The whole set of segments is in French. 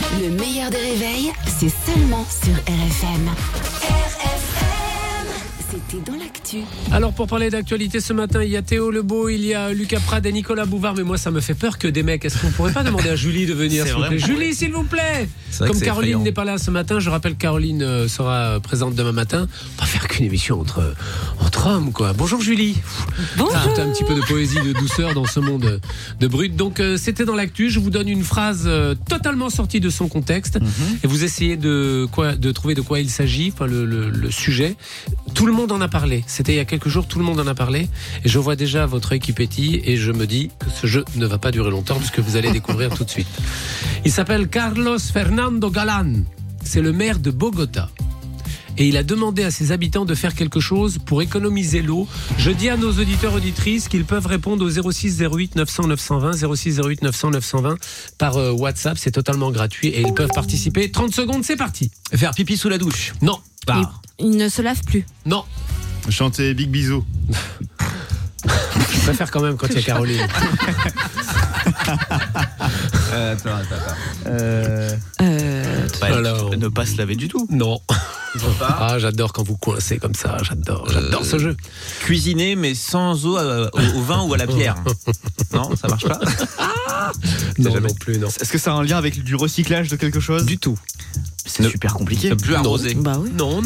Le meilleur des réveils, c'est seulement sur RFM. C'était dans l'actu. Alors pour parler d'actualité ce matin, il y a Théo Lebeau, il y a Lucas Prade et Nicolas Bouvard. Mais moi ça me fait peur que des mecs. Est-ce qu'on pourrait pas demander à Julie de venir s'il vous plaît? Julie s'il vous plaît. Comme Caroline n'est pas là ce matin, je rappelle que Caroline sera présente demain matin. On va faire qu'une émission entre hommes quoi. Bonjour Julie. Bonjour. T'as un petit peu de poésie, de douceur dans ce monde de brut. Donc c'était dans l'actu, je vous donne une phrase totalement sortie de son contexte et vous essayez de trouver de quoi il s'agit, enfin le sujet. Tout le monde en a parlé. C'était il y a quelques jours, tout le monde en a parlé. Et je vois déjà votre œil qui pétille et je me dis que ce jeu ne va pas durer longtemps puisque vous allez découvrir tout de suite. Il s'appelle Carlos Fernando Galán. C'est le maire de Bogota. Et il a demandé à ses habitants de faire quelque chose pour économiser l'eau. Je dis à nos auditeurs auditrices qu'ils peuvent répondre au 06 08 900 920 06 08 900 920 par WhatsApp. C'est totalement gratuit et ils peuvent participer. 30 secondes, c'est parti. Faire pipi sous la douche. Non. Il ne se lave plus. Non. Chanter Big Bisou. Je préfère quand même quand il y a Caroline. Attends. Alors, ne pas se laver du tout. Non. Ah, j'adore quand vous coincez comme ça. J'adore ce jeu. Cuisiner mais sans eau au vin ou à la pierre. Non, ça marche pas. Non plus, non. Est-ce que ça a un lien avec du recyclage de quelque chose? Du tout. C'est super compliqué. Ne plus arroser. Bah oui. Non.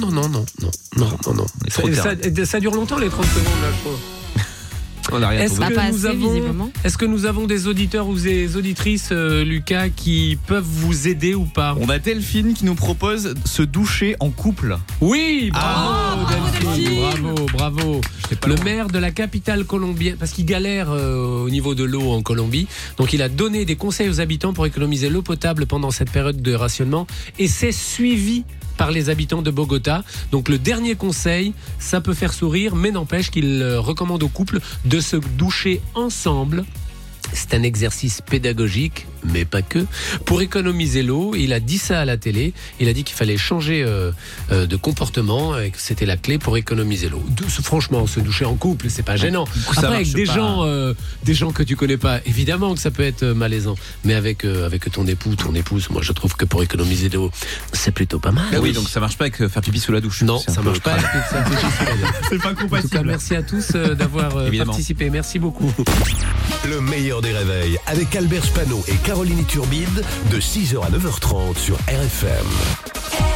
Ça dure longtemps les 30 secondes là, je crois. On n'a rien trouvé. Est-ce que nous avons des auditeurs ou des auditrices, Lucas, qui peuvent vous aider ou pas? On a Delphine qui nous propose se doucher en couple. Oui, bravo Delphine, bravo. Le maire de la capitale colombienne, parce qu'il galère au niveau de l'eau en Colombie, donc il a donné des conseils aux habitants pour économiser l'eau potable pendant cette période de rationnement et c'est suivi par les habitants de Bogota. Donc le dernier conseil, ça peut faire sourire, mais n'empêche qu'il recommande aux couples de se doucher ensemble. C'est un exercice pédagogique, mais pas que, pour économiser l'eau. Il a dit ça à la télé. Il a dit qu'il fallait changer de comportement et que c'était la clé pour économiser l'eau. Franchement, se doucher en couple, c'est pas gênant. Après, avec des gens que tu connais pas, évidemment que ça peut être malaisant. Mais avec ton époux, ton épouse, moi je trouve que pour économiser l'eau, c'est plutôt pas mal. Ah oui, donc ça marche pas avec faire pipi sous la douche. Non, ça marche pas avec faire pipi sous la douche. C'est pas compatible. En tout cas, merci à tous d'avoir participé. Merci beaucoup. Le meilleur des réveils avec Albert Spano et Caroline Turbide de 6h à 9h30 sur RFM.